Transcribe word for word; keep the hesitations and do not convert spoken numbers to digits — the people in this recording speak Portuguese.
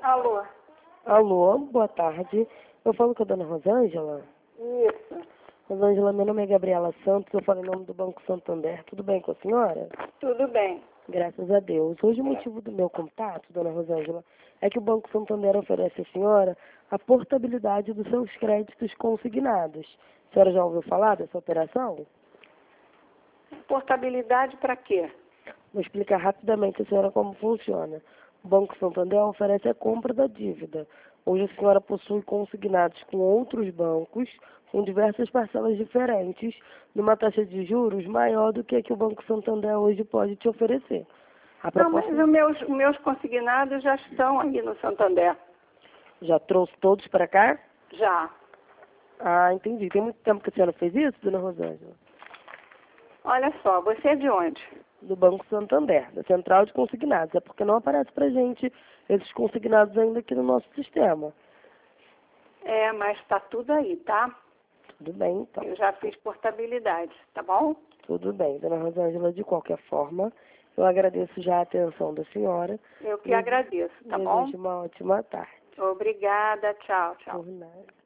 Alô? Alô, boa tarde. Eu falo com a dona Rosângela. Isso. Rosângela, meu nome é Gabriela Santos, eu falo em nome do Banco Santander. Tudo bem com a senhora? Tudo bem. Graças a Deus. Hoje o motivo do meu contato, dona Rosângela, é que o Banco Santander oferece à senhora a portabilidade dos seus créditos consignados. A senhora já ouviu falar dessa operação? Portabilidade para quê? Vou explicar rapidamente a senhora como funciona. O Banco Santander oferece a compra da dívida. Hoje a senhora possui consignados com outros bancos, com diversas parcelas diferentes, numa taxa de juros maior do que a que o Banco Santander hoje pode te oferecer. A Não, mas proposta... os meus, os meus consignados já estão aí no Santander. Já trouxe todos para cá? Já. Ah, entendi. Tem muito tempo que a senhora fez isso, dona Rosângela? Olha só, você é de onde? Do Banco Santander, da Central de Consignados. É porque não aparece pra gente esses consignados ainda aqui no nosso sistema. É, mas está tudo aí, tá? Tudo bem, então. Eu já fiz portabilidade, tá bom? Tudo bem, dona Rosângela. De qualquer forma, eu agradeço já a atenção da senhora. Eu que E agradeço, tá bom? desejo uma ótima tarde. Obrigada, tchau, tchau. Por nada.